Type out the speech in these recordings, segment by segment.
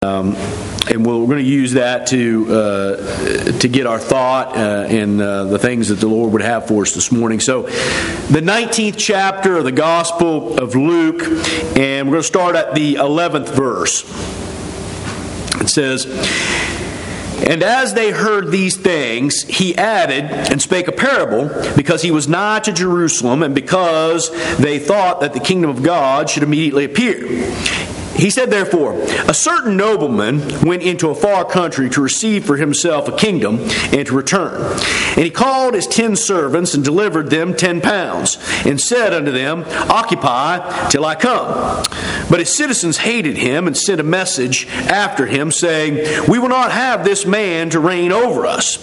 And we're going to use that to get our thought in the things that the Lord would have for us this morning. So, the 19th chapter of the Gospel of Luke, and we're going to start at the 11th verse. It says, "And as they heard these things, he added and spake a parable, because he was nigh to Jerusalem, and because they thought that the kingdom of God should immediately appear. He said, therefore, a certain nobleman went into a far country to receive for himself a kingdom and to return. And he called his 10 servants and delivered them 10 pounds, and said unto them, Occupy till I come. But his citizens hated him and sent a message after him, saying, We will not have this man to reign over us.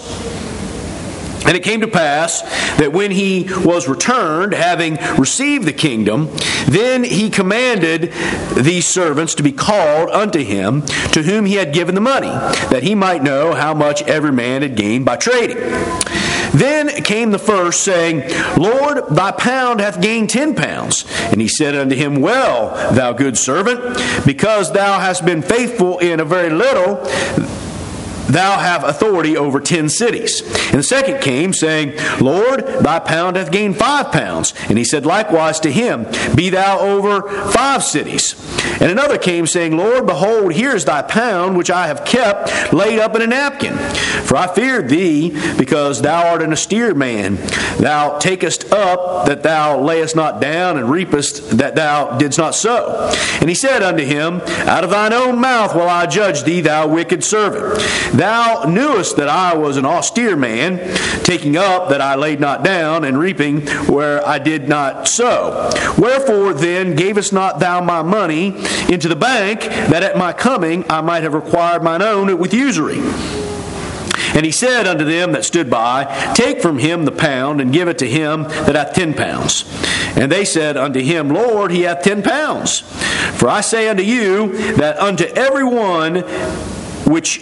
And it came to pass that when he was returned, having received the kingdom, then he commanded these servants to be called unto him, to whom he had given the money, that he might know how much every man had gained by trading. Then came the first, saying, Lord, thy pound hath gained 10 pounds. And he said unto him, Well, thou good servant, because thou hast been faithful in a very little, thou have authority over 10 cities. And the second came, saying, Lord, thy pound hath gained 5 pounds. And he said likewise to him, Be thou over 5 cities. And another came, saying, Lord, behold, here is thy pound, which I have kept laid up in a napkin. For I feared thee, because thou art an austere man. Thou takest up that thou layest not down, and reapest that thou didst not sow. And he said unto him, Out of thine own mouth will I judge thee, thou wicked servant. Thou knewest that I was an austere man, taking up that I laid not down, and reaping where I did not sow. Wherefore then gavest not thou my money into the bank, that at my coming I might have required mine own with usury? And he said unto them that stood by, Take from him the pound, and give it to him that hath 10 pounds. And they said unto him, Lord, he hath 10 pounds. For I say unto you, that unto every one which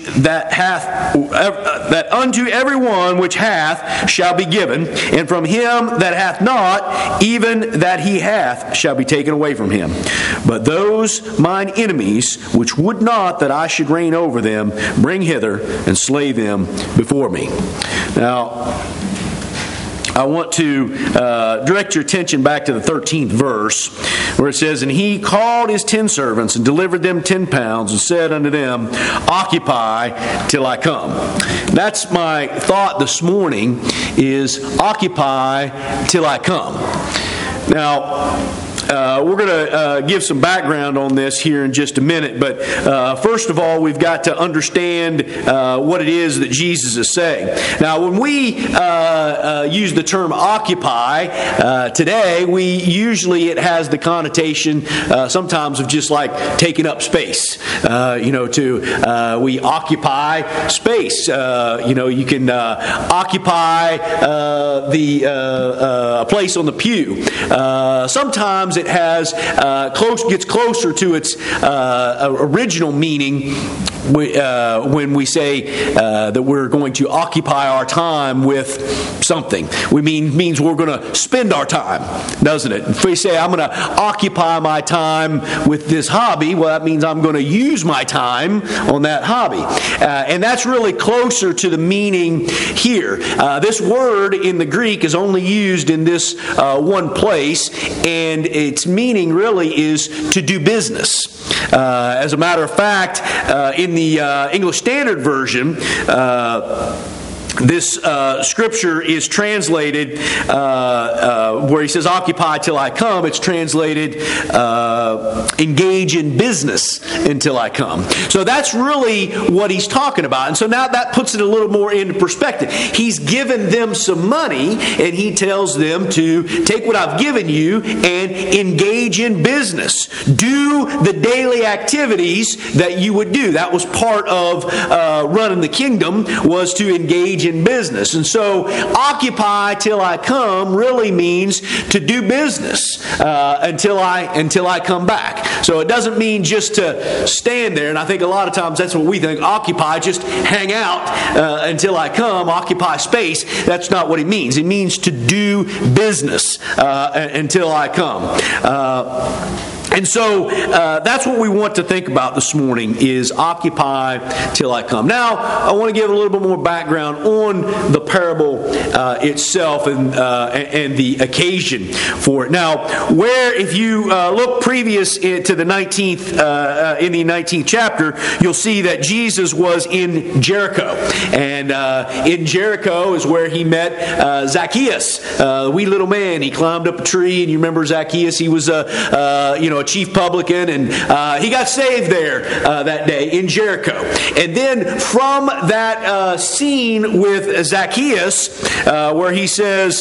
that unto everyone which hath shall be given, and from him that hath not, even that he hath shall be taken away from him. But those mine enemies, which would not that I should reign over them, bring hither and slay them before me." Now, I want to direct your attention back to the 13th verse, where it says, And he called his 10 servants and delivered them 10 pounds, and said unto them, Occupy till I come. That's my thought this morning, is occupy till I come. Now, we're going to give some background on this here in just a minute, but first of all, we've got to understand what it is that Jesus is saying. Now, when we use the term occupy today, it has the connotation sometimes of just like taking up space. We occupy space. You can occupy a place on the pew. Sometimes it has gets closer to its original meaning when we say that we're going to occupy our time with something. Means we're going to spend our time, doesn't it? If we say I'm going to occupy my time with this hobby, well, that means I'm going to use my time on that hobby, and that's really closer to the meaning here. This word in the Greek is only used in this one place, and its meaning really is to do business. As a matter of fact, in the English Standard Version, this scripture is translated, where he says, Occupy till I come, it's translated, engage in business until I come. So that's really what he's talking about. And so now that puts it a little more into perspective. He's given them some money, and he tells them to take what I've given you and engage in business. Do the daily activities that you would do. That was part of running the kingdom, was to engage in business. And so occupy till I come really means to do business until I come back. So it doesn't mean just to stand there, and I think a lot of times that's what we think. Occupy, just hang out until I come, occupy space. That's not what it means. It means to do business until I come. And so that's what we want to think about this morning is occupy till I come. Now, I want to give a little bit more background on the parable itself and the occasion for it. Now, where if you look previous to the 19th, in the 19th chapter, you'll see that Jesus was in Jericho. And in Jericho is where he met Zacchaeus, the wee little man. He climbed up a tree, and you remember Zacchaeus, he was a chief publican, and he got saved there that day in Jericho. And then from that scene with Zacchaeus, where he says,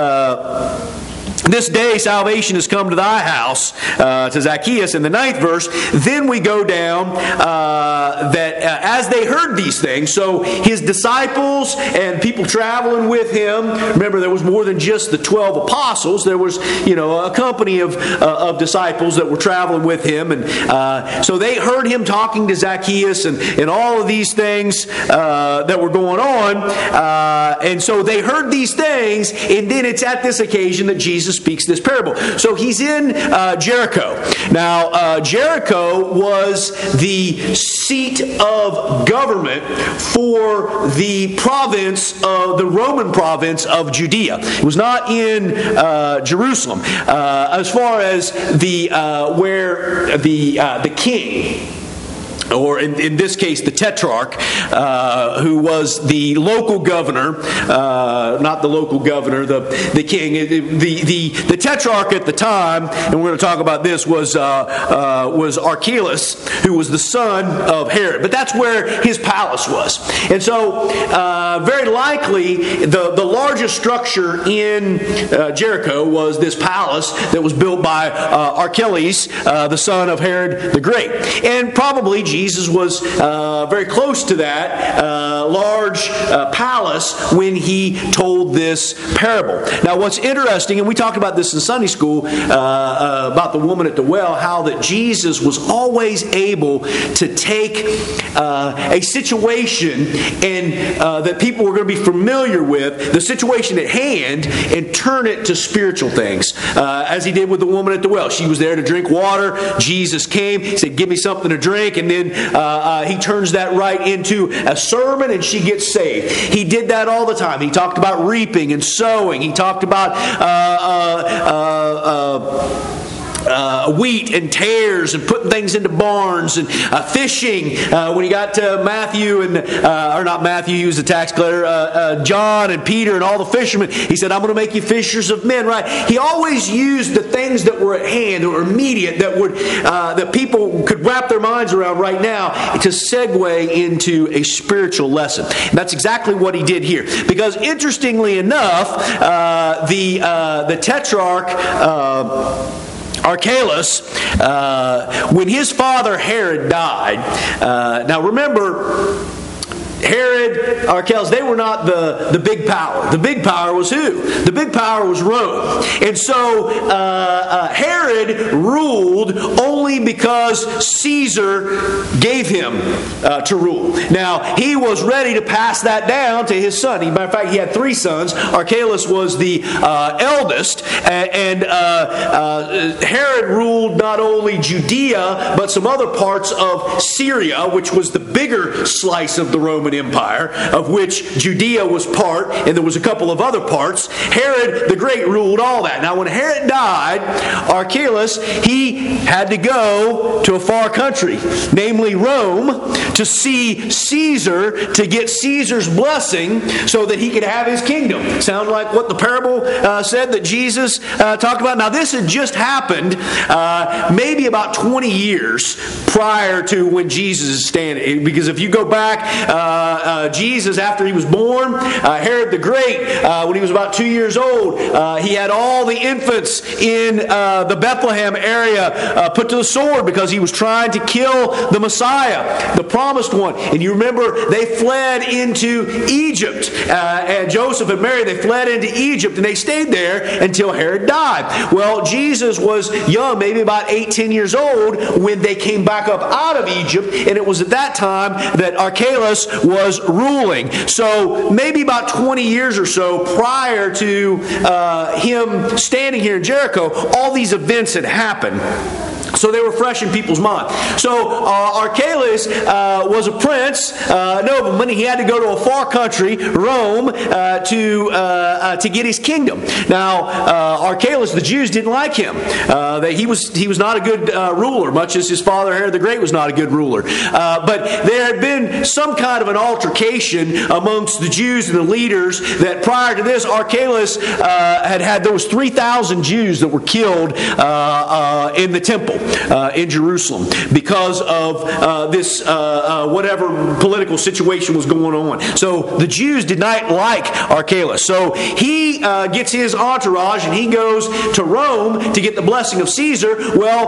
this day salvation has come to thy house, to Zacchaeus in the 9th verse. Then we go down that as they heard these things, so his disciples and people traveling with him, remember there was more than just the 12 apostles, there was a company of disciples that were traveling with him, and so they heard him talking to Zacchaeus and all of these things that were going on, and so they heard these things, and then it's at this occasion that Jesus speaks this parable. So he's in Jericho. Now, Jericho was the seat of government for the province of the Roman province of Judea. It was not in Jerusalem. As far as the where the king, or in this case, the tetrarch, who was the local governor, not the local governor, the king. The tetrarch at the time, and we're going to talk about this, was Archelaus, who was the son of Herod. But that's where his palace was. And so, very likely, the largest structure in Jericho was this palace that was built by Archelaus, the son of Herod the Great. And probably Jesus was very close to that large palace when he told this parable. Now, what's interesting, and we talked about this in Sunday school about the woman at the well, how that Jesus was always able to take a situation and that people were going to be familiar with, the situation at hand, and turn it to spiritual things, as he did with the woman at the well. She was there to drink water. Jesus came, said, "Give me something to drink," and then he turns that right into a sermon, and she gets saved. He did that all the time. He talked about reaping and sowing. He talked about wheat and tares and putting things into barns and fishing. When he got to Matthew or not Matthew, he was the tax collector, John and Peter and all the fishermen, he said, "I'm going to make you fishers of men." Right? He always used the things that were at hand, that were immediate, that people could wrap their minds around right now, to segue into a spiritual lesson. And that's exactly what he did here. Because interestingly enough, the tetrarch Archelaus, when his father Herod died, now remember, Herod, Archelaus, they were not the big power. The big power was who? The big power was Rome. And so Herod ruled only because Caesar gave him to rule. Now, he was ready to pass that down to his son. Matter of fact, he had 3 sons. Archelaus was the eldest. And Herod ruled not only Judea, but some other parts of Syria, which was the bigger slice of the Roman Empire, of which Judea was part, and there was a couple of other parts. Herod the Great ruled all that. Now, when Herod died, Archelaus, he had to go to a far country, namely Rome, to see Caesar, to get Caesar's blessing so that he could have his kingdom. Sound like what the parable said that Jesus talked about? Now, this had just happened maybe about 20 years prior to when Jesus is standing. Because if you go back, Jesus, after he was born, Herod the Great, when he was about 2 years old, he had all the infants in the Bethlehem area put to the sword because he was trying to kill the Messiah, the promised one. And you remember, they fled into Egypt. And Joseph and Mary, they fled into Egypt, and they stayed there until Herod died. Well, Jesus was young, maybe about 8-10 years old, when they came back up out of Egypt, and it was at that time that Archelaus was ruling. So maybe about 20 years or so prior to him standing here in Jericho, all these events had happened. So they were fresh in people's mind. So Archelaus was a prince, nobleman. He had to go to a far country, Rome, to get his kingdom. Now, Archelaus, the Jews didn't like him. He was not a good ruler, much as his father Herod the Great was not a good ruler. But there had been some kind of an altercation amongst the Jews and the leaders that prior to this, Archelaus had those 3,000 Jews that were killed in the temple in Jerusalem because of this whatever political situation was going on. So the Jews did not like Archelaus. So he gets his entourage and he goes to Rome to get the blessing of Caesar. Well,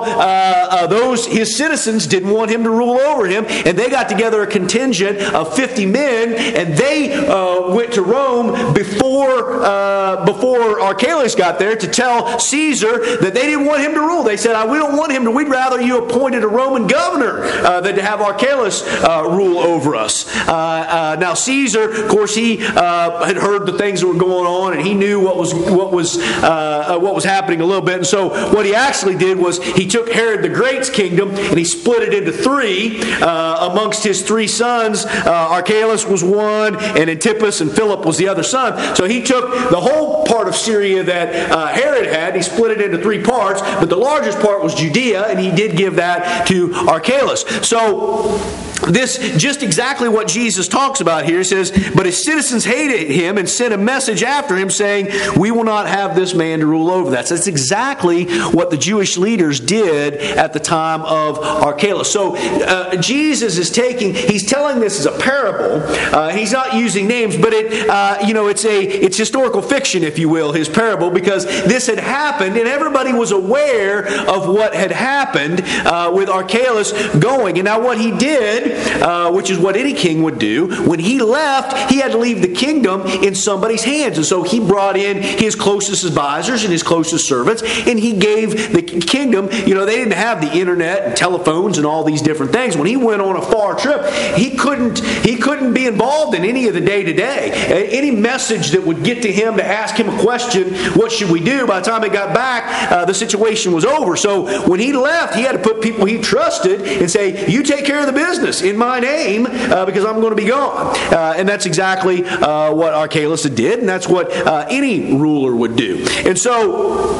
his citizens didn't want him to rule over him, and they got together a contingent of 50 men, and they went to Rome before Archelaus got there to tell Caesar that they didn't want him to rule. They said, we don't want him to. We'd rather you appointed a Roman governor than to have Archelaus rule over us. Now Caesar, of course, he had heard the things that were going on, and he knew what was happening a little bit. And so what he actually did was he took Herod the Great's kingdom and he split it into three amongst his three sons. Archelaus was one, and Antipas and Philip was the other son. So he took the whole part of Syria that Herod had, he split it into three parts, but the largest part was Judea, and he did give that to Archelaus. So this just exactly what Jesus talks about here. He says, but his citizens hated him and sent a message after him saying, we will not have this man to rule over us. That's exactly what the Jewish leaders did at the time of Archelaus. So Jesus is he's telling this as a parable. He's not using names, but it's historical fiction, if you will, his parable, because this had happened and everybody was aware of what had happened with Archelaus going. And now what he did, which is what any king would do, when he left, he had to leave the kingdom in somebody's hands. And so he brought in his closest advisors and his closest servants, and he gave the kingdom. They didn't have the internet and telephones and all these different things. When he went on a far trip, he couldn't be involved in any of the day-to-day. Any message that would get to him to ask him a question, what should we do? By the time he got back, the situation was over. So when he left, he had to put people he trusted and say, you take care of the business in my name because I'm going to be gone. And that's exactly what Archelaus did, and that's what any ruler would do. And so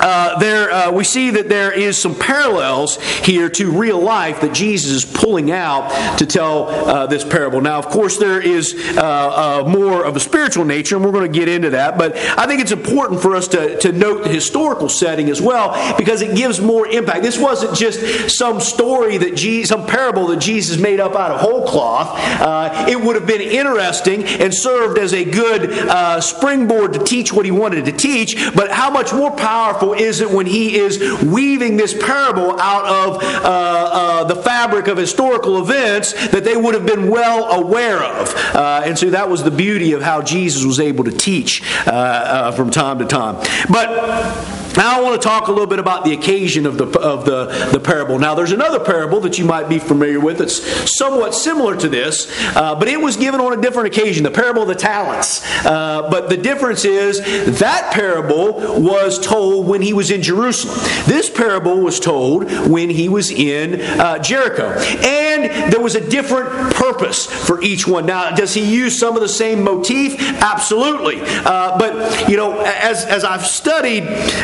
we see that there is some parallels here to real life that Jesus is pulling out to tell this parable. Now, of course, there is more of a spiritual nature, and we're going to get into that. But I think it's important for us to note the historical setting as well, because it gives more impact. This wasn't just some story some parable that Jesus made up out of whole cloth. It would have been interesting and served as a good springboard to teach what he wanted to teach. But how much more powerful is it when he is weaving this parable out of the fabric of historical events that they would have been well aware of. And so that was the beauty of how Jesus was able to teach from time to time. But now I want to talk a little bit about the occasion of the parable. Now there's another parable that you might be familiar with that's somewhat similar to this, but it was given on a different occasion, the parable of the talents. But the difference is that parable was told when he was in Jerusalem. This parable was told when he was in Jericho. And there was a different purpose for each one. Now, does he use some of the same motif? Absolutely. But, as I've studied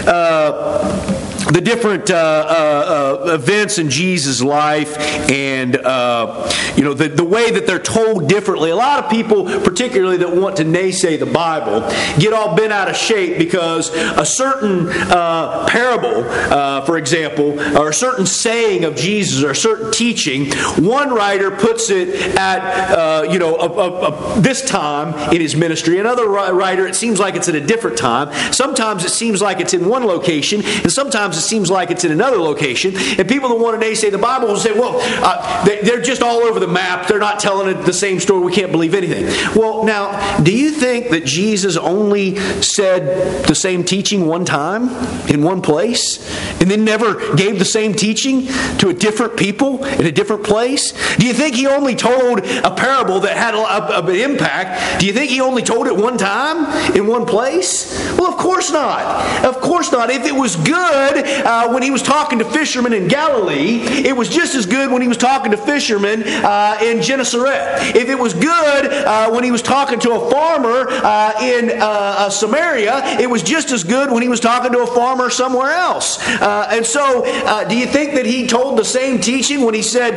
the different events in Jesus' life and the way that they're told differently. A lot of people, particularly that want to naysay the Bible, get all bent out of shape because a certain parable, for example, or a certain saying of Jesus or a certain teaching, one writer puts it at this time in his ministry. Another writer, it seems like it's at a different time. Sometimes it seems like it's in one location, and sometimes it seems like it's in another location. And people that want to naysay the Bible will say, well, they're just all over the map. They're not telling it the same story. We can't believe anything. Well, now, do you think that Jesus only said the same teaching one time in one place and then never gave the same teaching to a different people in a different place? Do you think he only told a parable that had an impact? Do you think he only told it one time in one place? Well, of course not. Of course not. If it was good, when he was talking to fishermen in Galilee, it was just as good when he was talking to fishermen in Gennesaret. If it was good when he was talking to a farmer in Samaria, it was just as good when he was talking to a farmer somewhere else. And so, do you think that he told the same teaching when he said,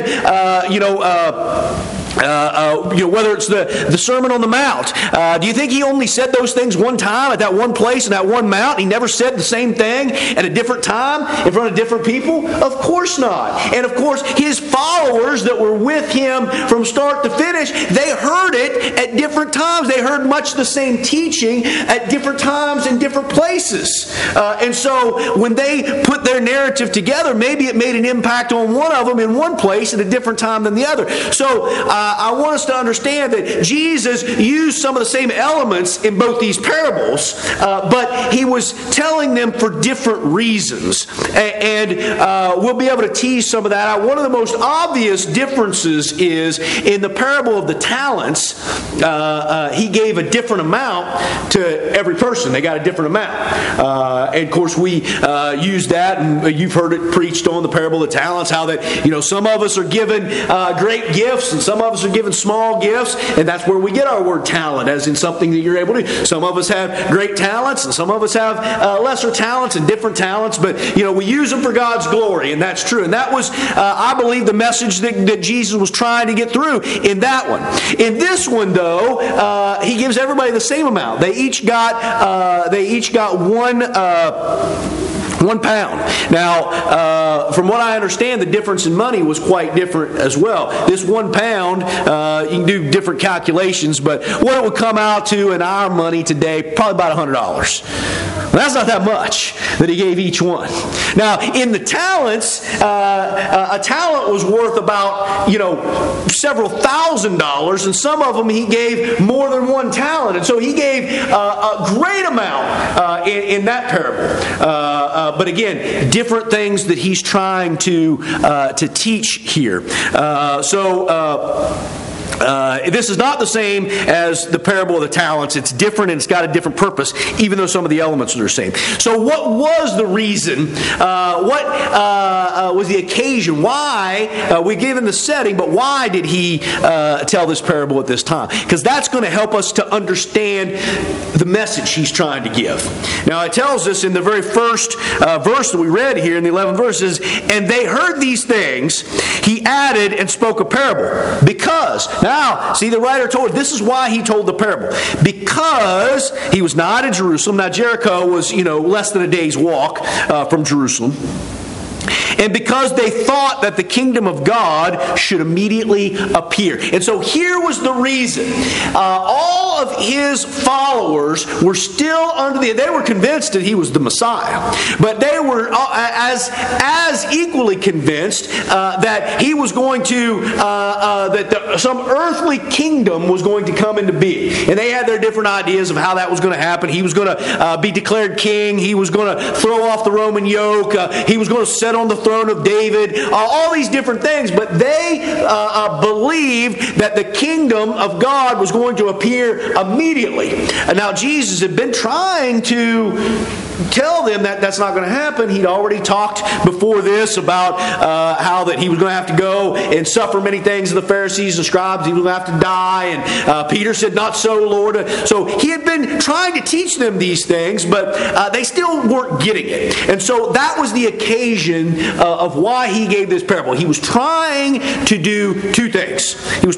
whether it's the Sermon on the Mount? Do you think he only said those things one time at that one place and that one mount? He never said the same thing at a different time in front of different people? Of course not. And of course, his followers that were with him from start to finish, they heard it at different times. They heard much the same teaching at different times in different places. And so when they put their narrative together, maybe it made an impact on one of them in one place at a different time than the other. So I want us to understand that Jesus used some of the same elements in both these parables, but he was telling them for different reasons. And we'll be able to tease some of that out. One of the most obvious differences is in the parable of the talents, he gave a different amount to every person. They got a different amount. And of course, we use that, and you've heard it preached on the parable of the talents, how that, some of us are given great gifts, and some of us are given small gifts, and that's where we get our word talent, as in something that you're able to do. Some of us have great talents, and some of us have lesser talents and different talents, but we use them for God's glory, and that's true. And that was, I believe, the message that Jesus was trying to get through in that one. In this one, though, he gives everybody the same amount. They each got 1 pound. Now, from what I understand, the difference in money was quite different as well. This 1 pound, you can do different calculations, but what it would come out to in our money today, probably about $100. Well, that's not that much that he gave each one. Now, in the talents, a talent was worth about, several $1,000s, and some of them he gave more than 1 talent. And so he gave a great amount in that parable. But again, different things that he's trying to teach here. This is not the same as the parable of the talents. It's different, and it's got a different purpose, even though some of the elements are the same. So what was the reason? What was the occasion? Why? We gave him the setting, but why did he tell this parable at this time? Because that's going to help us to understand the message he's trying to give. Now, it tells us in the very first verse that we read here in the 11th verses, and they heard these things, he added and spoke a parable. Because, now, see, the writer told, this is why he told the parable. Because he was not in Jerusalem. Now, Jericho was, less than a day's walk from Jerusalem. And because they thought that the kingdom of God should immediately appear. And so here was the reason. All of his followers were still they were convinced that he was the Messiah. But they were as equally convinced that he was going to, some earthly kingdom was going to come into being. And they had their different ideas of how that was going to happen. He was going to be declared king. He was going to throw off the Roman yoke. He was going to set on the throne of David, all these different things, but they believed that the kingdom of God was going to appear immediately. And now Jesus had been trying to tell them that that's not going to happen. He'd already talked before this about how that he was going to have to go and suffer many things of the Pharisees and scribes. He was going to have to die. And Peter said, "Not so, Lord." So he had been trying to teach them these things, but they still weren't getting it. And so that was the occasion of why he gave this parable. He was trying to do two things.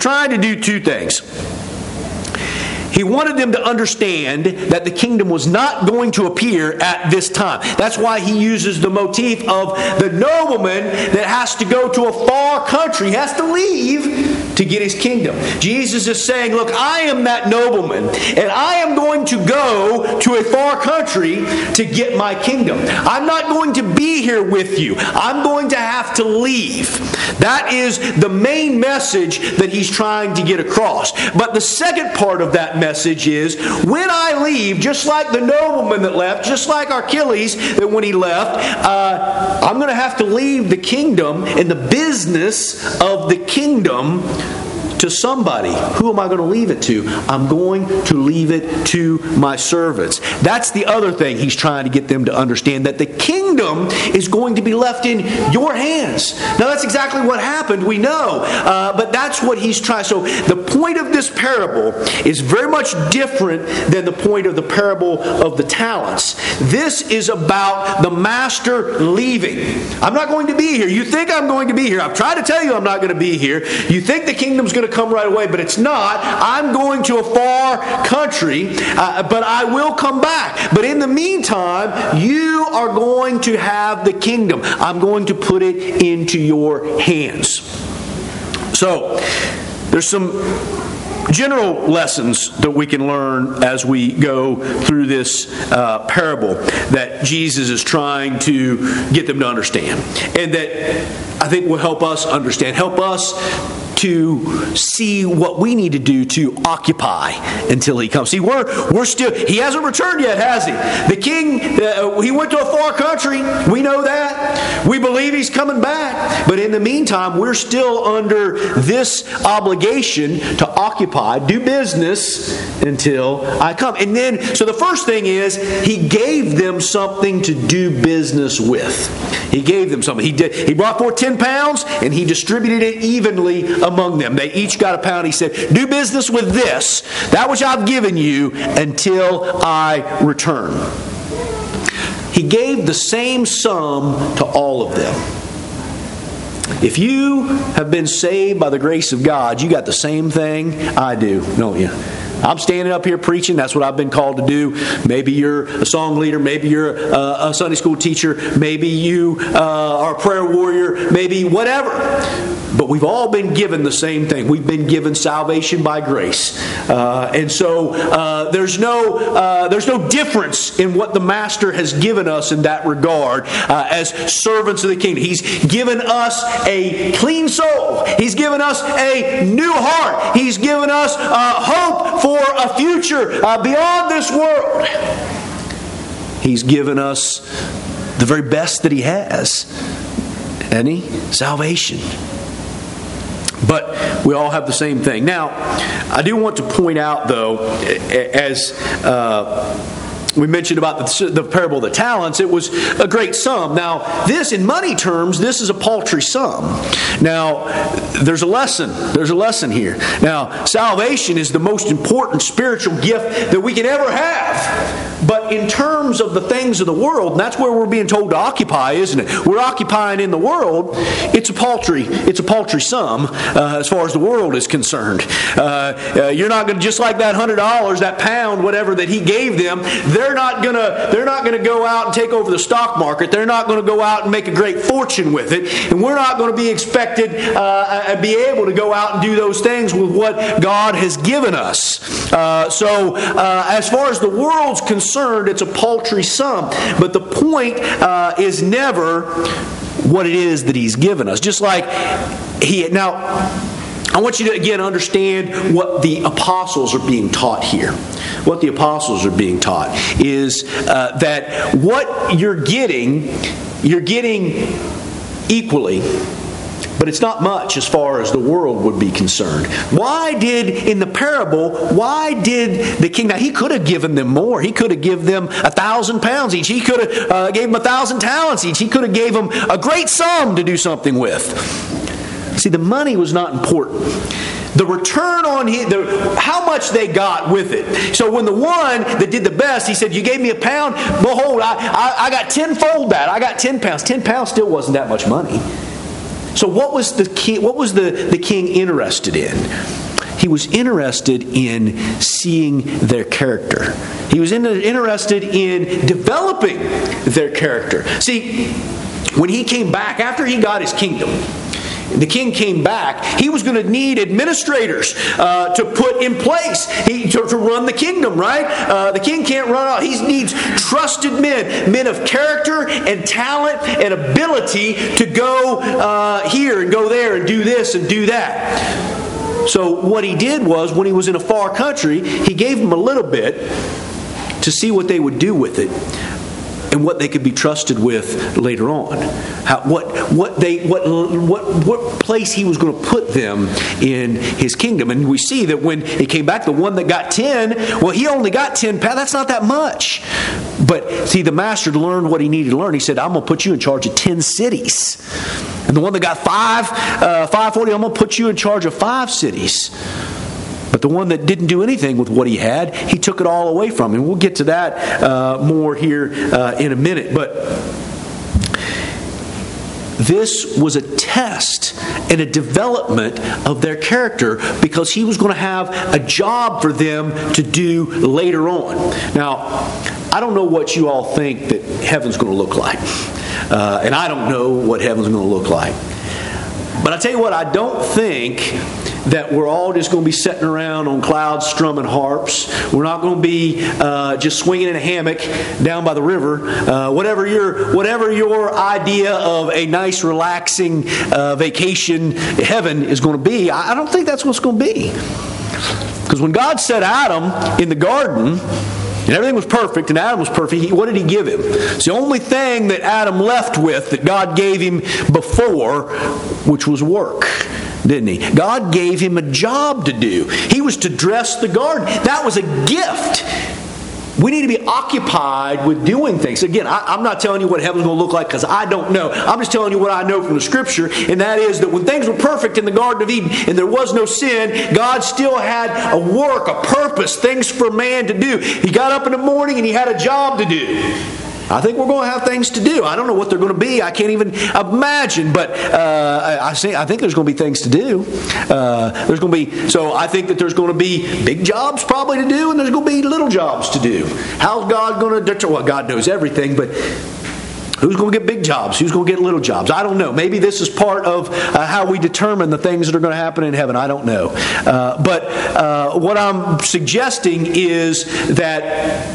He wanted them to understand that the kingdom was not going to appear at this time. That's why he uses the motif of the nobleman that has to go to a far country, he has to leave to get his kingdom. Jesus is saying, look, I am that nobleman, and I am going to go to a far country to get my kingdom. I'm not going to be here with you. I'm going to have to leave. That is the main message that he's trying to get across. But the second part of that message is, when I leave, just like the nobleman that left, just like Achilles, that when he left, I'm going to have to leave the kingdom and the business of the kingdom to somebody. Who am I going to leave it to? I'm going to leave it to my servants. That's the other thing he's trying to get them to understand, that the kingdom is going to be left in your hands. Now that's exactly what happened, we know. But that's what he's trying. So the point of this parable is very much different than the point of the parable of the talents. This is about the master leaving. I'm not going to be here. You think I'm going to be here. I've tried to tell you I'm not going to be here. You think the kingdom's going to come right away, but it's not. I'm going to a far country, but I will come back. But in the meantime, you are going to have the kingdom. I'm going to put it into your hands. So, there's some general lessons that we can learn as we go through this parable that Jesus is trying to get them to understand, and that I think will help us understand, help us to see what we need to do to occupy until he comes. See, we're still, he hasn't returned yet, has he? The king, he went to a far country. We know that. We believe he's coming back. But in the meantime, we're still under this obligation to occupy, do business until I come. And then, so the first thing is, he gave them something to do business with. He gave them something. He brought forth 10 pounds and he distributed it evenly among them. They each got a pound. He said, do business with this, that which I've given you, until I return. He gave the same sum to all of them. If you have been saved by the grace of God, you got the same thing I do, don't you? I'm standing up here preaching. That's what I've been called to do. Maybe you're a song leader. Maybe you're a Sunday school teacher. Maybe you are a prayer warrior. Maybe whatever. But we've all been given the same thing. We've been given salvation by grace. And so there's no difference in what the Master has given us in that regard as servants of the kingdom. He's given us a clean soul. He's given us a new heart. He's given us hope for a future beyond this world. He's given us the very best that He has. Hasn't He? Salvation. But we all have the same thing. Now, I do want to point out, though, as we mentioned about the parable of the talents, it was a great sum. Now, this, in money terms, this is a paltry sum. Now, there's a lesson. There's a lesson here. Now, salvation is the most important spiritual gift that we can ever have. But in terms of the things of the world, and that's where we're being told to occupy, isn't it? We're occupying in the world. It's a paltry sum as far as the world is concerned. You're not going to, just like that $100, that pound, whatever that he gave them. They're not going to go out and take over the stock market. They're not going to go out and make a great fortune with it. And we're not going to be expected and be able to go out and do those things with what God has given us. So as far as the world's concerned, it's a paltry sum. But the point is never what it is that He's given us. Just like Now, I want you to again understand what the apostles are being taught here. What the apostles are being taught is that what you're getting equally. But it's not much as far as the world would be concerned. In the parable, why did the king... Now, he could have given them more. He could have given them 1,000 pounds each. He could have gave them 1,000 talents each. He could have gave them a great sum to do something with. See, the money was not important. The return on how much they got with it. So when the one that did the best, he said, you gave me a pound? Behold, I got tenfold that. I got 10 pounds. 10 pounds still wasn't that much money. So what was the king interested in? He was interested in seeing their character. He was interested in developing their character. See, when he came back, after he got his kingdom, the king came back, he was going to need administrators to put in place to run the kingdom, right? The king can't run out. He needs trusted men of character and talent and ability to go here and go there and do this and do that. So what he did was, when he was in a far country, he gave them a little bit to see what they would do with it. and what they could be trusted with later on. What place he was going to put them in his kingdom. And we see that when he came back, the one that got 10, well, he only got 10 pounds. That's not that much. But see, the master learned what he needed to learn. He said, I'm going to put you in charge of 10 cities. And the one that got 540, I'm going to put you in charge of 5 cities. But the one that didn't do anything with what he had, he took it all away from him. We'll get to that more here in a minute. But this was a test and a development of their character, because he was going to have a job for them to do later on. Now, I don't know what you all think that heaven's going to look like. And I don't know what heaven's going to look like. But I tell you what, I don't think that we're all just going to be sitting around on clouds strumming harps. We're not going to be just swinging in a hammock down by the river. Whatever your idea of a nice, relaxing vacation heaven is going to be, I don't think that's what it's going to be. Because when God set Adam in the garden, and everything was perfect, and Adam was perfect, what did he give him? It's the only thing that Adam left with that God gave him before, which was work. Didn't he? God gave him a job to do. He was to dress the garden. That was a gift. We need to be occupied with doing things. Again, I'm not telling you what heaven's going to look like, because I don't know. I'm just telling you what I know from the Scripture, and that is that when things were perfect in the Garden of Eden and there was no sin, God still had a work, a purpose, things for man to do. He got up in the morning and he had a job to do. I think we're going to have things to do. I don't know what they're going to be. I can't even imagine. But I think there's going to be things to do. So I think that there's going to be big jobs probably to do, and there's going to be little jobs to do. How's God going to determine? Well, God knows everything, but who's going to get big jobs? Who's going to get little jobs? I don't know. Maybe this is part of how we determine the things that are going to happen in heaven. I don't know. But what I'm suggesting is that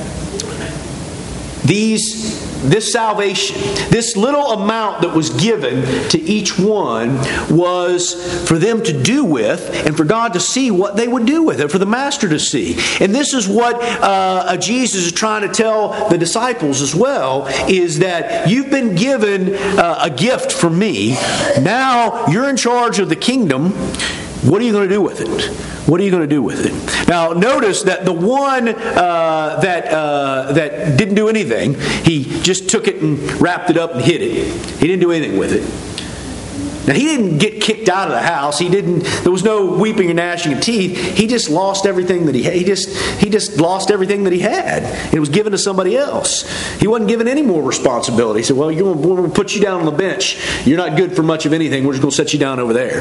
this salvation, this little amount that was given to each one, was for them to do with, and for God to see what they would do with it, for the Master to see. And this is what Jesus is trying to tell the disciples as well, is that you've been given a gift from me. Now you're in charge of the kingdom. What are you going to do with it? What are you going to do with it? Now, notice that the one that didn't do anything, he just took it and wrapped it up and hid it. He didn't do anything with it. Now, he didn't get kicked out of the house. There was no weeping and gnashing of teeth. He just lost everything that he had. He just lost everything that he had. It was given to somebody else. He wasn't given any more responsibility. He said, well, we're going to put you down on the bench. You're not good for much of anything. We're just going to set you down over there.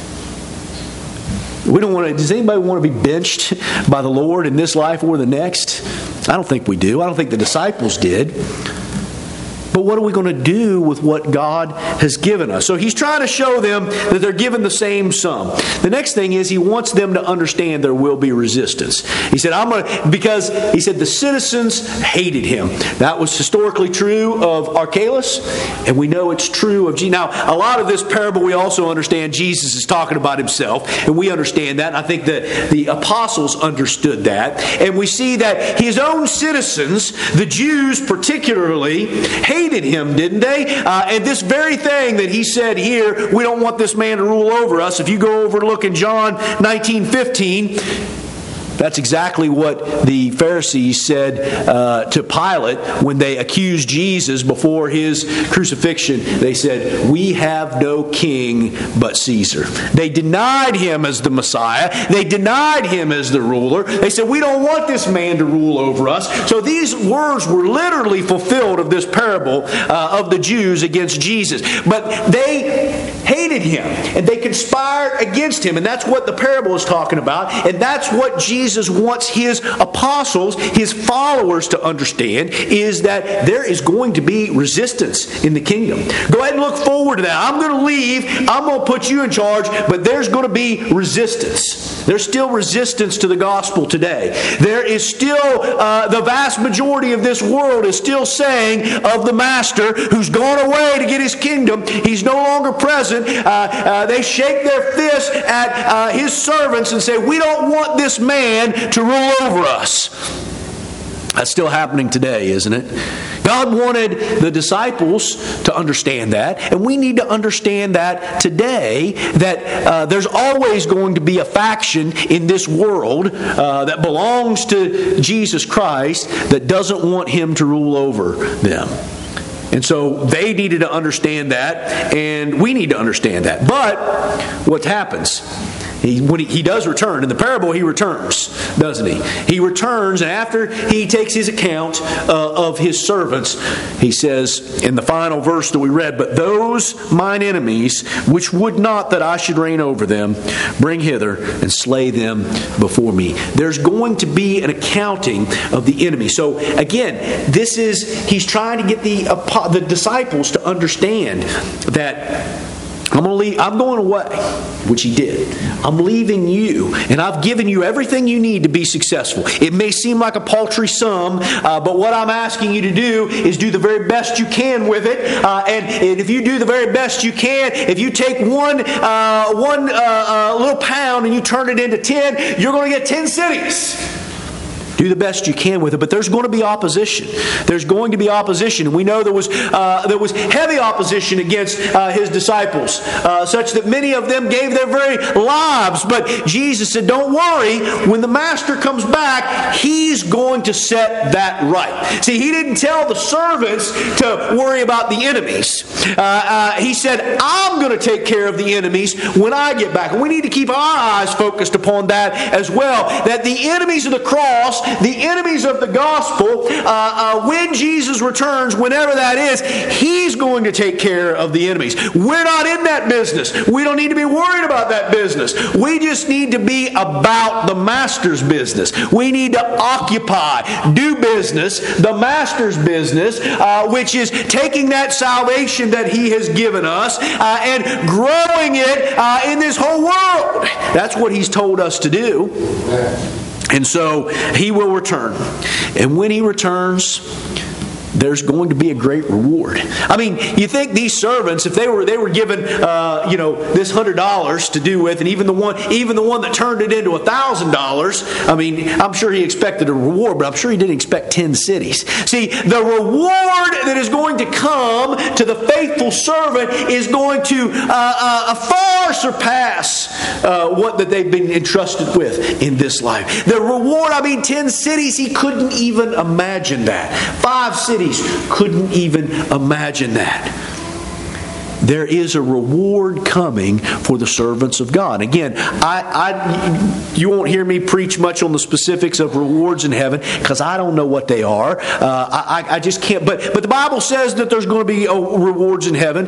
Does anybody want to be benched by the Lord in this life or the next? I don't think we do. I don't think the disciples did. But what are we going to do with what God has given us? So he's trying to show them that they're given the same sum. The next thing is he wants them to understand there will be resistance. He said, because the citizens hated him. That was historically true of Archelaus, and we know it's true of Jesus. Now, a lot of this parable we also understand Jesus is talking about himself, and we understand that. And I think that the apostles understood that. And we see that his own citizens, the Jews particularly, hated him, didn't they? And this very thing that he said here, we don't want this man to rule over us. If you go over and look in John 19:15, that's exactly what the Pharisees said to Pilate when they accused Jesus before his crucifixion. They said, we have no king but Caesar. They denied him as the Messiah. They denied him as the ruler. They said, we don't want this man to rule over us. So these words were literally fulfilled of this parable of the Jews against Jesus. But they hated him, and they conspired against him. And that's what the parable is talking about. And that's what Jesus wants his apostles, his followers to understand, is that there is going to be resistance in the kingdom. Go ahead and look forward to that. I'm going to leave. I'm going to put you in charge, but there's going to be resistance. There's still resistance to the gospel today. There is still, the vast majority of this world is still saying of the Master who's gone away to get his kingdom, he's no longer present. They shake their fist at his servants and say, we don't want this man to rule over us. That's still happening today, isn't it? God wanted the disciples to understand that, and we need to understand that today, that there's always going to be a faction in this world that belongs to Jesus Christ that doesn't want Him to rule over them. And so they needed to understand that, and we need to understand that. But what happens? When he does return, in the parable he returns, doesn't he? He returns, and after he takes his account of his servants, he says in the final verse that we read, "But those mine enemies, which would not that I should reign over them, bring hither and slay them before me." There's going to be an accounting of the enemy. So again, he's trying to get the disciples to understand that I'm going away, which He did. I'm leaving you, and I've given you everything you need to be successful. It may seem like a paltry sum, but what I'm asking you to do is do the very best you can with it. And if you do the very best you can, if you take one little pound and you turn it into 10, you're going to get 10 cities. Do the best you can with it, but there's going to be opposition. There's going to be opposition, and we know there was heavy opposition against His disciples, such that many of them gave their very lives. But Jesus said, "Don't worry. When the Master comes back, He's going to set that right." See, He didn't tell the servants to worry about the enemies. He said, "I'm going to take care of the enemies when I get back." And we need to keep our eyes focused upon that as well. That the enemies of the cross, the enemies of the gospel, when Jesus returns, whenever that is, He's going to take care of the enemies. We're not in that business. We don't need to be worried about that business. We just need to be about the Master's business. We need to occupy, do business, the Master's business, which is taking that salvation that He has given us and growing it in this whole world. That's what He's told us to do. And so He will return. And when He returns, there's going to be a great reward. I mean, you think these servants, if they were given this $100 to do with, and even the one that turned it into $1,000, I mean, I'm sure he expected a reward, but I'm sure he didn't expect 10 cities. See, the reward that is going to come to the faithful servant is going to far surpass what that they've been entrusted with in this life. The reward, 10 cities, he couldn't even imagine that. 5 cities, couldn't even imagine that. There is a reward coming for the servants of God. Again, you won't hear me preach much on the specifics of rewards in heaven because I don't know what they are. I just can't. But the Bible says that there's going to be rewards in heaven.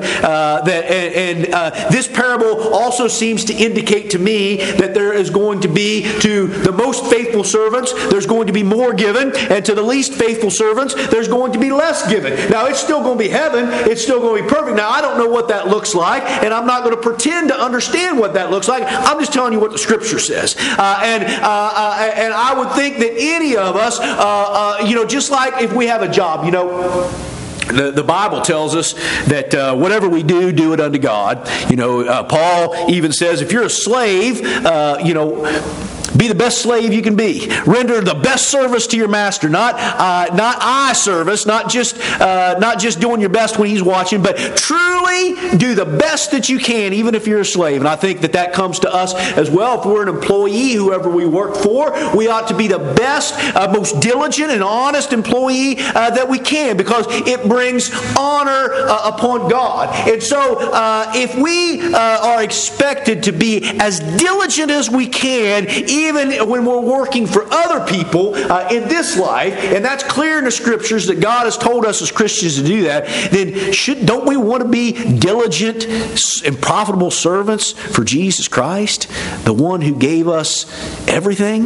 This parable also seems to indicate to me that there is going to be, to the most faithful servants, there's going to be more given, and to the least faithful servants, there's going to be less given. Now, it's still going to be heaven. It's still going to be perfect. Now, I don't know what that looks like, and I'm not going to pretend to understand what that looks like. I'm just telling you what the Scripture says. And I would think that any of us, just like if we have a job, the Bible tells us that whatever we do it unto God. Paul even says if you're a slave, be the best slave you can be. Render the best service to your master, not eye service, not just doing your best when he's watching, but truly do the best that you can, even if you're a slave. And I think that comes to us as well. If we're an employee, whoever we work for, we ought to be the best, most diligent and honest employee that we can, because it brings honor upon God. And so, if we are expected to be as diligent as we can, even when we're working for other people in this life, and that's clear in the Scriptures that God has told us as Christians to do that, then don't we want to be diligent and profitable servants for Jesus Christ, the one who gave us everything?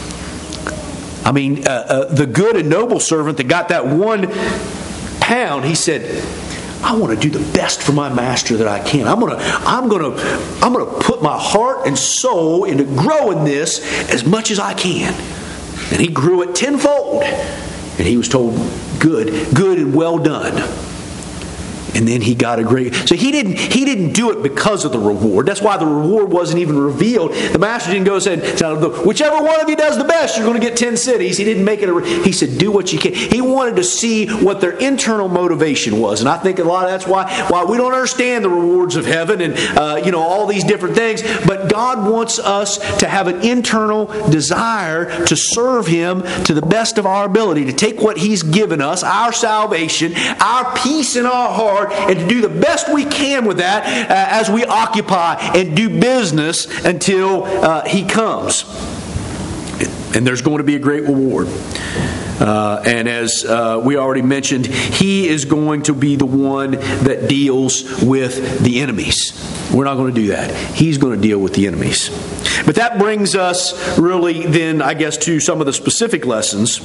The good and noble servant that got that 1 pound, he said, I want to do the best for my master that I can. I'm gonna put my heart and soul into growing this as much as I can. And he grew it tenfold. And he was told, good and well done. And then he got a great... So he didn't do it because of the reward. That's why the reward wasn't even revealed. The master didn't go and say, whichever one of you does the best, you're going to get 10 cities. He didn't make it he said, do what you can. He wanted to see what their internal motivation was. And I think a lot of that's why we don't understand the rewards of heaven and all these different things. But God wants us to have an internal desire to serve Him to the best of our ability, to take what He's given us, our salvation, our peace in our heart, and to do the best we can with that as we occupy and do business until He comes. And there's going to be a great reward. And as we already mentioned, He is going to be the one that deals with the enemies. We're not going to do that. He's going to deal with the enemies. But that brings us really then, I guess, to some of the specific lessons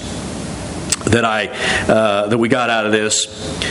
that we got out of this.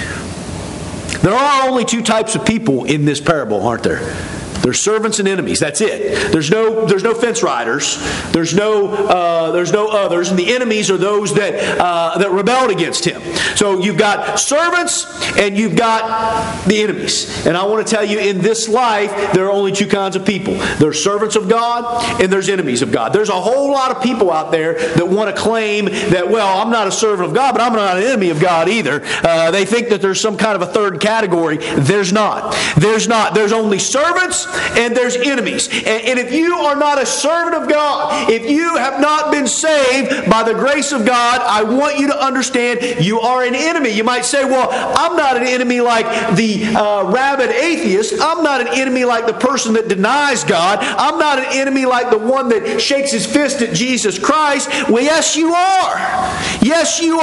There are only two types of people in this parable, aren't there? There's servants and enemies. That's it. There's no fence riders. There's no others. And the enemies are those that rebelled against Him. So you've got servants and you've got the enemies. And I want to tell you, in this life, there are only two kinds of people. There's servants of God and there's enemies of God. There's a whole lot of people out there that want to claim that, well, I'm not a servant of God, but I'm not an enemy of God either. They think that there's some kind of a third category. There's not. There's not. There's only servants and there's enemies. And if you are not a servant of God, if you have not been saved by the grace of God, I want you to understand you are an enemy. You might say, well, I'm not an enemy like the rabid atheist. I'm not an enemy like the person that denies God. I'm not an enemy like the one that shakes his fist at Jesus Christ. Well, yes, you are. Yes, you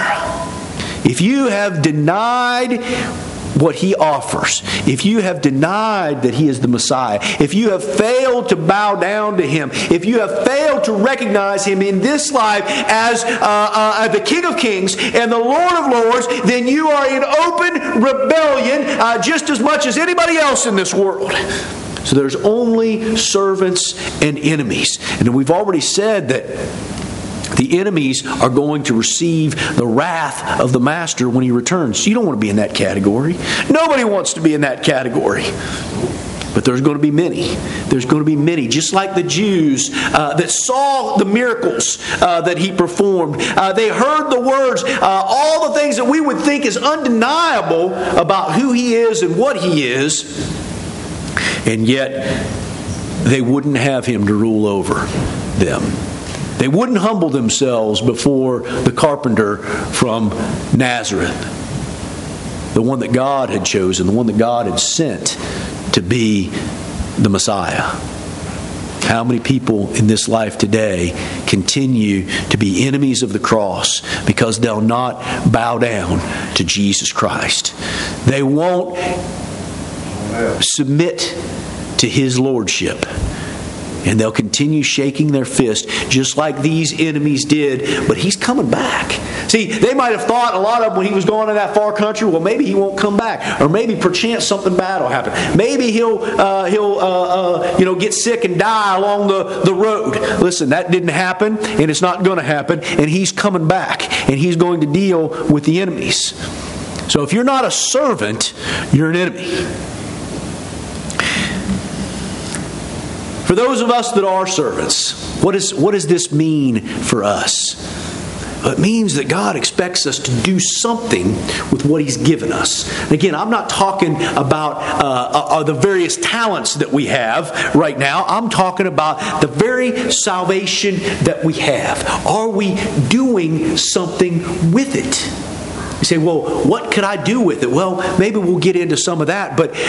are. If you have denied what He offers, if you have denied that He is the Messiah, if you have failed to bow down to Him, if you have failed to recognize Him in this life as the King of Kings and the Lord of Lords, then you are in open rebellion just as much as anybody else in this world. So there's only servants and enemies. And we've already said that the enemies are going to receive the wrath of the Master when He returns. You don't want to be in that category. Nobody wants to be in that category. But there's going to be many. There's going to be many. Just like the Jews that saw the miracles that He performed. They heard the words, all the things that we would think is undeniable about who He is and what He is. And yet, they wouldn't have Him to rule over them. They wouldn't humble themselves before the carpenter from Nazareth, the one that God had chosen, the one that God had sent to be the Messiah. How many people in this life today continue to be enemies of the cross because they'll not bow down to Jesus Christ? They won't submit to His lordship. And they'll continue shaking their fist just like these enemies did. But He's coming back. See, they might have thought, a lot of them, when He was going to that far country, well, maybe He won't come back. Or maybe perchance something bad will happen. Maybe he'll get sick and die along the road. Listen, that didn't happen, and it's not going to happen. And He's coming back, and He's going to deal with the enemies. So if you're not a servant, you're an enemy. For those of us that are servants, what does this mean for us? It means that God expects us to do something with what He's given us. And again, I'm not talking about the various talents that we have right now. I'm talking about the very salvation that we have. Are we doing something with it? You say, well, what could I do with it? Well, maybe we'll get into some of that. But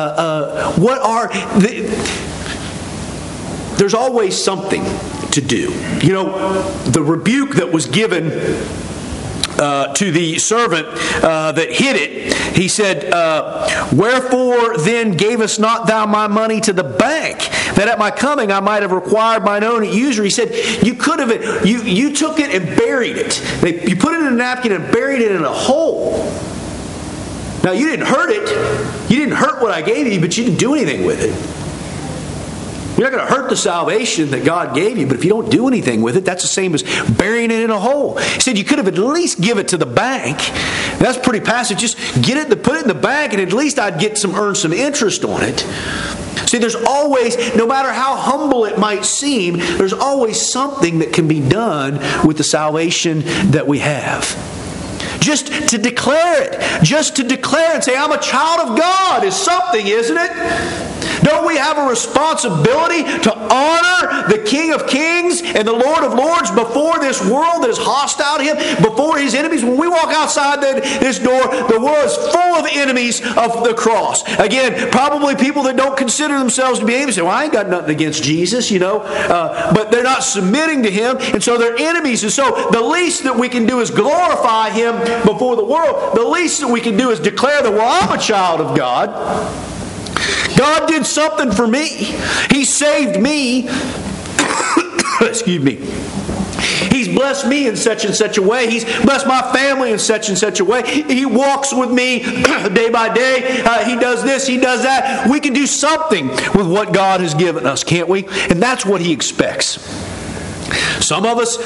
there's always something to do. You know, the rebuke that was given to the servant that hid it, he said, wherefore then gavest not thou my money to the bank, that at my coming I might have required mine own usury? He said, you could have, you took it and buried it. You put it in a napkin and buried it in a hole. Now, you didn't hurt it. You didn't hurt what I gave you, but you didn't do anything with it. You're not going to hurt the salvation that God gave you, but if you don't do anything with it, that's the same as burying it in a hole. He said you could have at least give it to the bank. That's pretty passive. Just get it, put it in the bank, and at least I'd get earn some interest on it. See, there's always, no matter how humble it might seem, there's always something that can be done with the salvation that we have. Just to declare it. Just to declare and say, I'm a child of God is something, isn't it? Don't we have a responsibility to honor the King of Kings and the Lord of Lords before this world that is hostile to Him, before His enemies? When we walk outside this door, the world is full of enemies of the cross. Again, probably people that don't consider themselves to be enemies say, well, I ain't got nothing against Jesus, but they're not submitting to Him, and so they're enemies. And so the least that we can do is glorify Him before the world. The least that we can do is declare that, well, I'm a child of God. God did something for me. He saved me. Excuse me. He's blessed me in such and such a way. He's blessed my family in such and such a way. He walks with me day by day. He does this, He does that. We can do something with what God has given us, can't we? And that's what He expects. Some of us,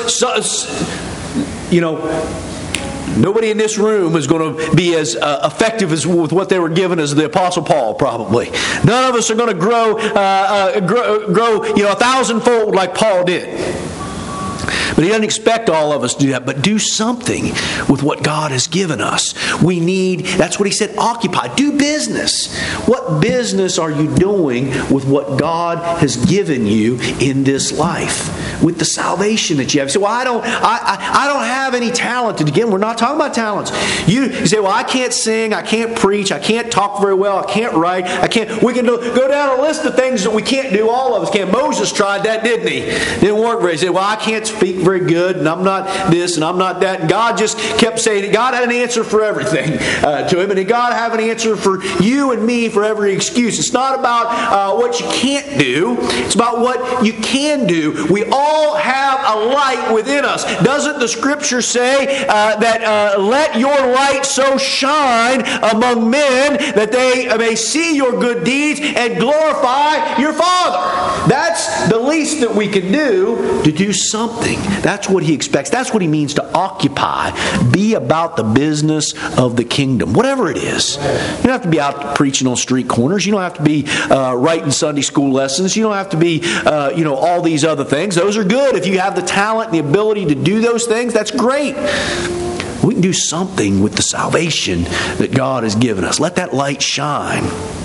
nobody in this room is going to be as effective as with what they were given as the Apostle Paul, probably. None of us are going to grow 1,000-fold like Paul did. But He doesn't expect all of us to do that, but do something with what God has given us. That's what He said, occupy, do business. What business are you doing with what God has given you in this life? With the salvation that you have. You say, well, I don't have any talent. And again, we're not talking about talents. You say, well, I can't sing, I can't preach, I can't talk very well, I can't write, we can go down a list of things that we can't do, all of us can't. Moses tried that, didn't he? Didn't work very. He said, well, I can't speak very good, and I'm not this, and I'm not that. And God just kept saying, God had an answer for everything to him, and God had an answer for you and me for every excuse. It's not about what you can't do. It's about what you can do. We all have a light within us. Doesn't the Scripture say that let your light so shine among men that they may see your good deeds and glorify your Father? That's the least that we can do, to do something. That's what He expects. That's what He means to occupy. Be about the business of the kingdom. Whatever it is. You don't have to be out preaching on street corners. You don't have to be writing Sunday school lessons. You don't have to be all these other things. Those are good. If you have the talent and the ability to do those things, that's great. We can do something with the salvation that God has given us. Let that light shine.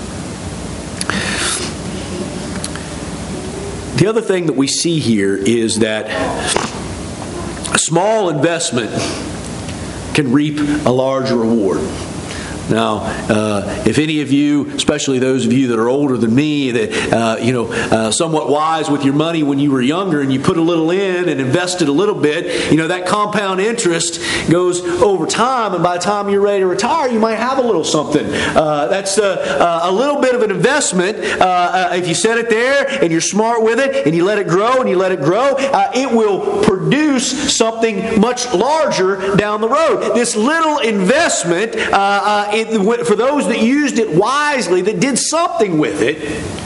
The other thing that we see here is that a small investment can reap a large reward. Now, if any of you, especially those of you that are older than me, that somewhat wise with your money when you were younger, and you put a little in and invested a little bit, that compound interest goes over time, and by the time you're ready to retire, you might have a little something. That's a little bit of an investment. If you set it there and you're smart with it, and you let it grow and you let it grow, it will produce something much larger down the road. This little investment, for those that used it wisely, that did something with it,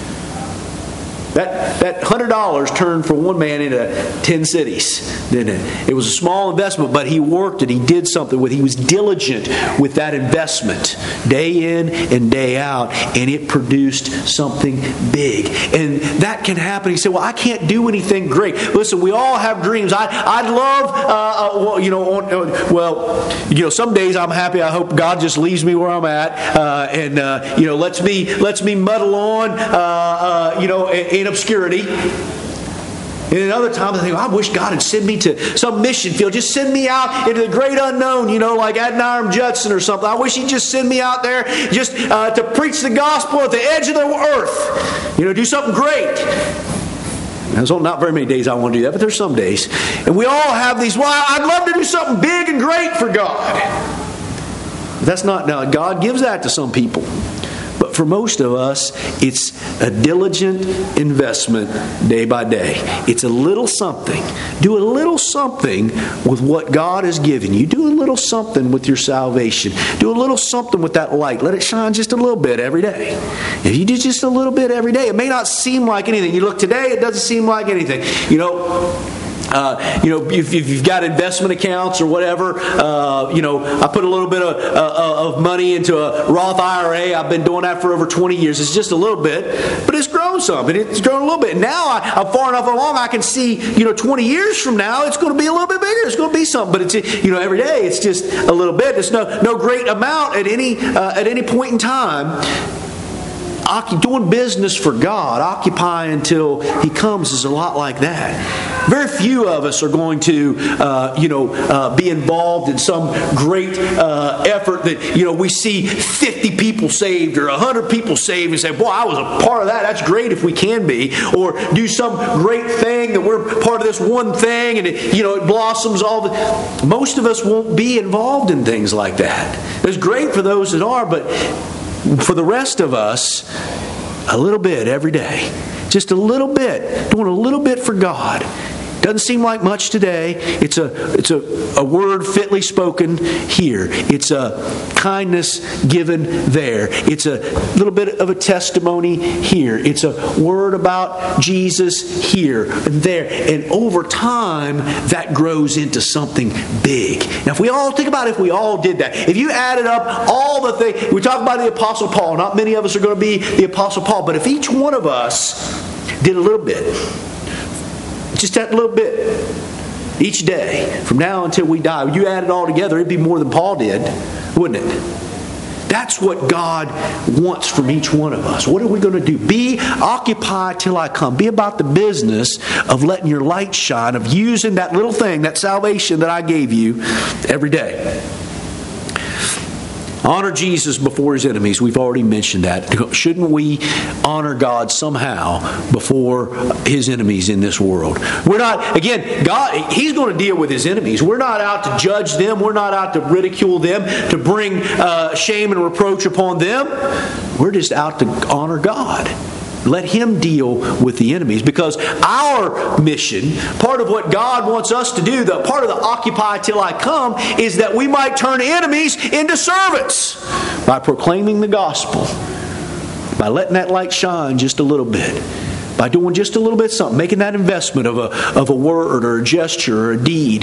that $100 turned for one man into 10 cities, didn't it? It was a small investment, but he worked it. He did something with it. He was diligent with that investment, day in and day out, and it produced something big. And that can happen. He said, well, I can't do anything great. Listen, we all have dreams. I'd love, some days I'm happy. I hope God just leaves me where I'm at, and lets me muddle on, in obscurity. And at other times I think, I wish God had sent me to some mission field. Just send me out into the great unknown, like Adoniram Judson or something. I wish He'd just send me out there just to preach the gospel at the edge of the earth. Do something great. There's not very many days I want to do that, but there's some days. And we all have these, I'd love to do something big and great for God. But that's not, now God gives that to some people. But But for most of us, it's a diligent investment day by day. It's a little something. Do a little something with what God has given you. Do a little something with your salvation. Do a little something with that light. Let it shine just a little bit every day. If you do just a little bit every day, it may not seem like anything. You look today, it doesn't seem like anything. If you've got investment accounts or whatever, I put a little bit of money into a Roth IRA. I've been doing that for over 20 years. It's just a little bit, but it's grown some. And it's grown a little bit. Now I'm far enough along, I can see, 20 years from now, it's going to be a little bit bigger. It's going to be something. But it's, every day, it's just a little bit. There's no great amount at any point in time. Doing business for God, occupy until He comes, is a lot like that. Very few of us are going to, be involved in some great effort that, we see 50 people saved or 100 people saved and say, boy, I was a part of that. That's great if we can be. Or do some great thing that we're part of this one thing and it blossoms all the... Most of us won't be involved in things like that. It's great for those that are, but for the rest of us, a little bit every day. Just a little bit. Doing a little bit for God. Doesn't seem like much today. It's a word fitly spoken here. It's a kindness given there. It's a little bit of a testimony here. It's a word about Jesus here and there. And over time, that grows into something big. Now, if we all think about it, if we all did that, if you added up all the things, we talk about the Apostle Paul. Not many of us are going to be the Apostle Paul, but if each one of us did a little bit, just that little bit each day from now until we die, you add it all together, it'd be more than Paul did, wouldn't it? That's what God wants from each one of us. What are we going to do? Be occupied till I come. Be about the business of letting your light shine, of using that little thing, that salvation that I gave you every day. Honor Jesus before His enemies. We've already mentioned that. Shouldn't we honor God somehow before His enemies in this world? We're not, again, God, He's going to deal with His enemies. We're not out to judge them. We're not out to ridicule them, to bring shame and reproach upon them. We're just out to honor God. Let Him deal with the enemies, because our mission, part of what God wants us to do, the part of the occupy till I come, is that we might turn enemies into servants by proclaiming the gospel, by letting that light shine just a little bit, by doing just a little bit of something, making that investment of a word or a gesture or a deed.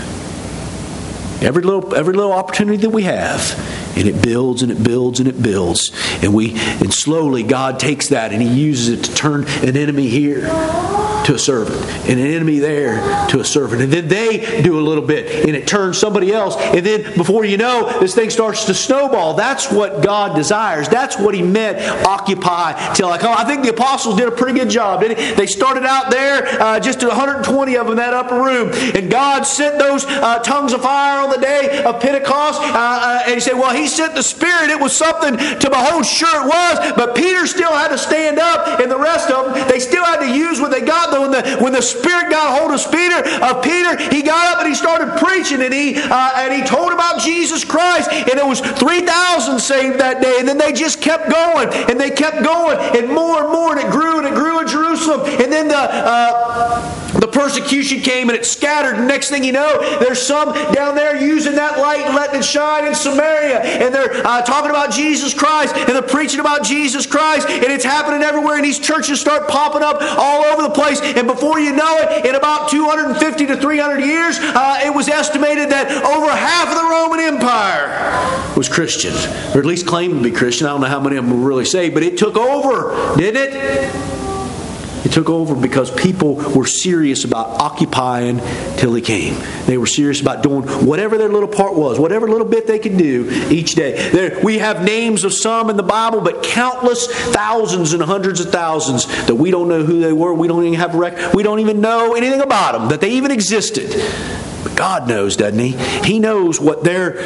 Every little opportunity that we have. And it builds and it builds and it builds. And slowly God takes that and He uses it to turn an enemy here to a servant. And an enemy there to a servant. And then they do a little bit and it turns somebody else. And then before you know, this thing starts to snowball. That's what God desires. That's what He meant, occupy till I come. I think the apostles did a pretty good job, didn't they? They started out there, just 120 of them in that upper room. And God sent those tongues of fire on the day of Pentecost. And He said, well, He sent the Spirit. It was something to behold. Sure it was. But Peter still had to stand up, and the rest of them, they still had to use what they got. When the Spirit got hold of Peter, he got up and he started preaching, and he told about Jesus Christ, and it was 3,000 saved that day. And then they just kept going, and they kept going, and more, and it grew in Jerusalem. And then the persecution came, and it scattered. And next thing you know, there's some down there using that light and letting it shine in Samaria, and they're talking about Jesus Christ, and they're preaching about Jesus Christ, and it's happening everywhere, and these churches start popping up all over the place. And before you know it, in about 250 to 300 years, it was estimated that over half of the Roman Empire was Christian, or at least claimed to be Christian. I don't know how many of them were really saved, but it took over, didn't it? It took over because people were serious about occupying till He came. They were serious about doing whatever their little part was, whatever little bit they could do each day. We have names of some in the Bible, but countless thousands and hundreds of thousands that we don't know who they were. We don't even have a record. We don't even know anything about them, that they even existed. But God knows, doesn't He? He knows what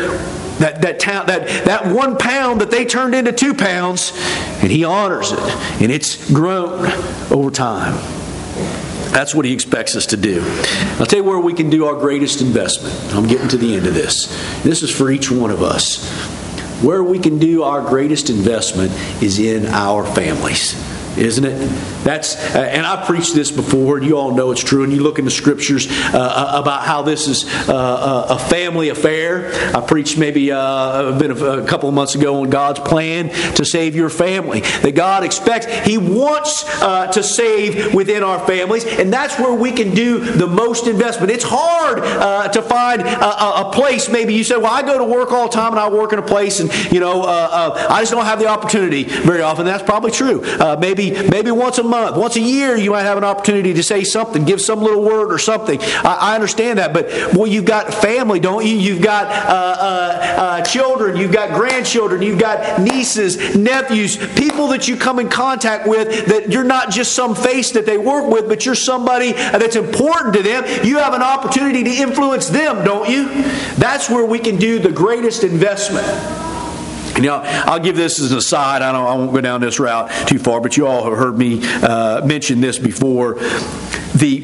that 1 pound that they turned into 2 pounds, and He honors it, and it's grown over time. That's what He expects us to do. I'll tell you where we can do our greatest investment. I'm getting to the end of this. This is for each one of us. where we can do our greatest investment is in our families. Isn't it? And I've preached this before, and you all know it's true. And you look in the Scriptures about how this is a family affair. I preached maybe a couple of months ago on God's plan to save your family. That God expects, He wants to save within our families, and that's where we can do the most investment. It's hard to find a place. Maybe you say, "Well, I go to work all the time, and I work in a place, and I just don't have the opportunity very often." That's probably true. Maybe once a month, once a year, you might have an opportunity to say something, give some little word or something. I understand that, but well, you've got family, don't you? You've got children, you've got grandchildren, you've got nieces, nephews, people that you come in contact with. That you're not just some face that they work with, but you're somebody that's important to them. You have an opportunity to influence them, don't you? That's where we can do the greatest investment. I'll give this as an aside. I won't go down this route too far, but you all have heard me mention this before. The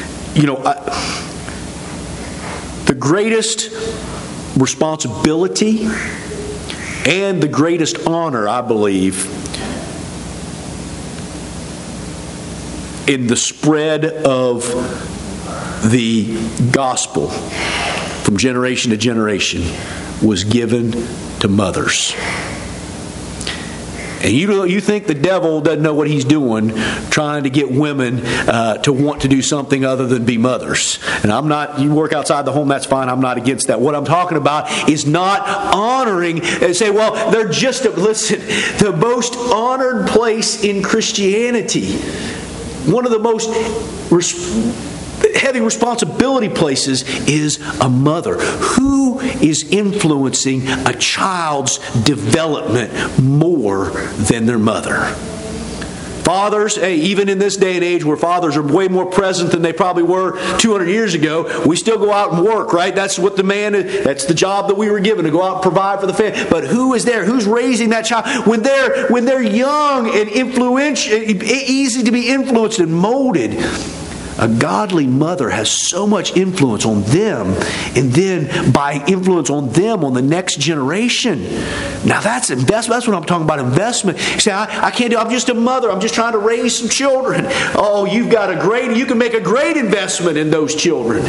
greatest responsibility and the greatest honor, I believe, in the spread of the gospel from generation to generation was given to mothers. And you think the devil doesn't know what he's doing trying to get women to want to do something other than be mothers. And I'm not, you work outside the home, that's fine. I'm not against that. What I'm talking about is not honoring and say, well, they're just, listen, the most honored place in Christianity, one of the most heavy responsibility places is a mother. Who is influencing a child's development more than their mother? Fathers, even in this day and age where fathers are way more present than they probably were 200 years ago, we still go out and work, right? That's what that's the job that we were given, to go out and provide for the family. But who is there? Who's raising that child? When they're young and influential, easy to be influenced and molded, a godly mother has so much influence on them, and then by influence on them on the next generation. Now that's investment. That's what I'm talking about, investment. You say, I can't do it. I'm just a mother. I'm just trying to raise some children. Oh, you can make a great investment in those children.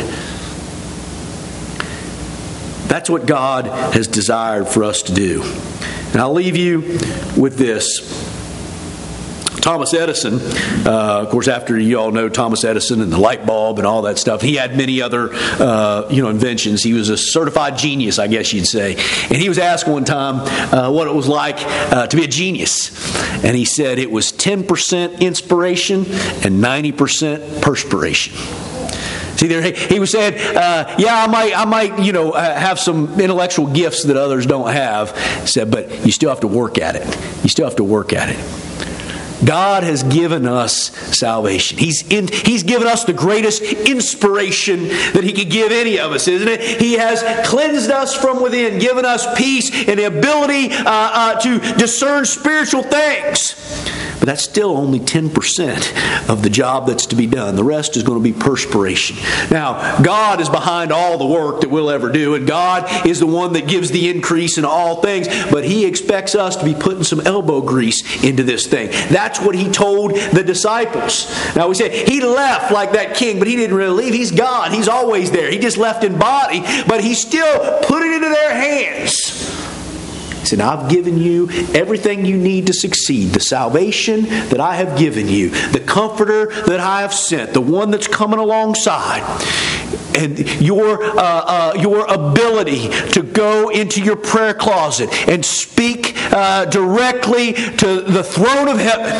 That's what God has desired for us to do. And I'll leave you with this. Thomas Edison, of course, after you all know Thomas Edison and the light bulb and all that stuff, he had many other inventions. He was a certified genius, I guess you'd say. And he was asked one time what it was like to be a genius. And he said it was 10% inspiration and 90% perspiration. See, there he was saying, I might, have some intellectual gifts that others don't have. He said, but you still have to work at it. You still have to work at it. God has given us salvation. He's given us the greatest inspiration that He could give any of us, isn't it? He has cleansed us from within, given us peace and the ability to discern spiritual things. But that's still only 10% of the job that's to be done. The rest is going to be perspiration. Now, God is behind all the work that we'll ever do, and God is the one that gives the increase in all things, but He expects us to be putting some elbow grease into this thing. That's what He told the disciples. Now, we say He left like that king, but He didn't really leave. He's God. He's always there. He just left in body, but He still put it into their hands. He said, I've given you everything you need to succeed. The salvation that I have given you. The comforter that I have sent. The one that's coming alongside. And your ability to go into your prayer closet and speak directly to the throne of heaven.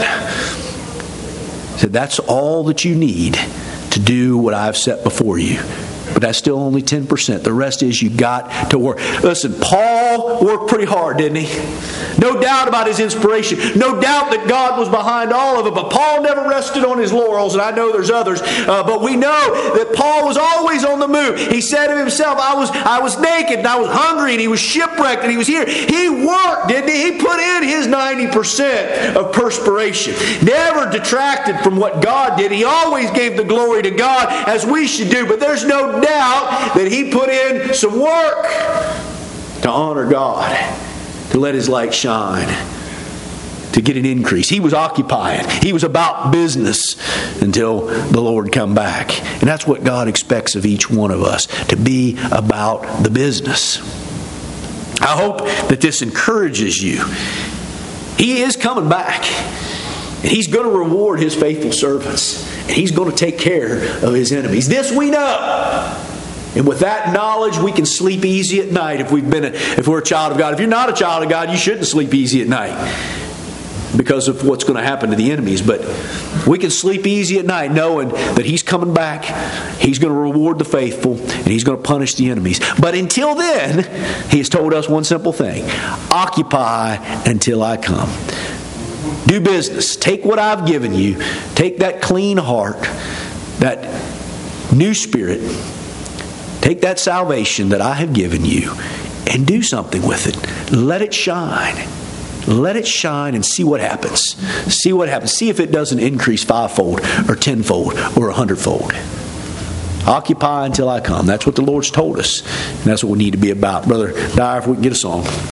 He said, that's all that you need to do what I've set before you. But that's still only 10%. The rest is you got to work. Listen, Paul worked pretty hard, didn't he? No doubt about his inspiration. No doubt that God was behind all of it. But Paul never rested on his laurels, and I know there's others. But we know that Paul was always on the move. He said of himself, I was naked, and I was hungry, and he was shipwrecked, and he was here. He worked, didn't he? He put in his 90% of perspiration. Never detracted from what God did. He always gave the glory to God, as we should do. But there's no doubt that he put in some work to honor God. to let His light shine, to get an increase. He was occupying. He was about business until the Lord come back. And that's what God expects of each one of us, to be about the business. I hope that this encourages you. He is coming back. And He's going to reward His faithful servants. And He's going to take care of His enemies. This we know. And with that knowledge, we can sleep easy at night if we're a child of God. If you're not a child of God, you shouldn't sleep easy at night because of what's going to happen to the enemies. But we can sleep easy at night knowing that He's coming back. He's going to reward the faithful, and He's going to punish the enemies. But until then, He has told us one simple thing: occupy until I come. Do business. Take what I've given you. Take that clean heart, that new spirit. Take that salvation that I have given you and do something with it. Let it shine. Let it shine and see what happens. See what happens. See if it doesn't increase 5-fold or 10-fold or 100-fold. Occupy until I come. That's what the Lord's told us. And that's what we need to be about. Brother Dyer, if we can get a song.